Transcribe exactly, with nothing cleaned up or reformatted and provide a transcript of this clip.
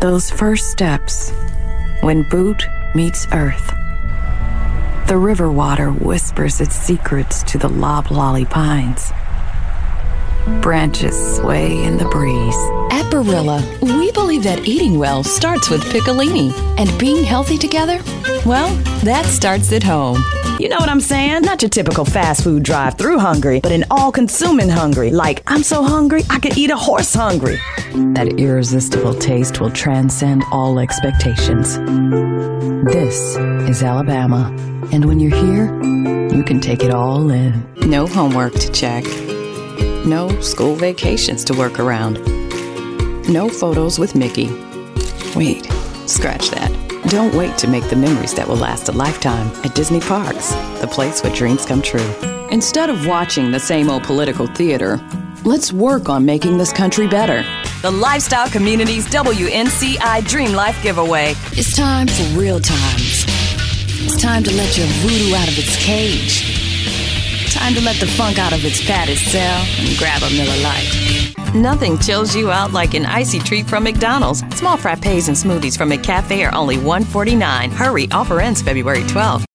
Those first steps, when boot meets earth. The river water whispers its secrets to the loblolly pines. Branches sway in the breeze. At Barilla, we believe that eating well starts with Piccolini, and being healthy together, well, that starts at home. You know what I'm saying? Not your typical fast food drive-through hungry, but an all-consuming hungry. Like, I'm so hungry, I could eat a horse hungry. That irresistible taste will transcend all expectations. This is Alabama, and when you're here, you can take it all in. No homework to check. No school vacations to work around. No photos with Mickey. Wait, scratch that. Don't wait to make the memories that will last a lifetime at Disney Parks, the place where dreams come true. Instead of watching the same old political theater, let's work on making this country better. The Lifestyle Communities W N C I Dream Life Giveaway. It's time for real times. It's time to let your voodoo out of its cage. Time to let the funk out of its padded cell and grab a Miller Lite. Nothing chills you out like an icy treat from McDonald's. Small frappes and smoothies from McCafe are only one forty-nine. Hurry, offer ends February twelfth.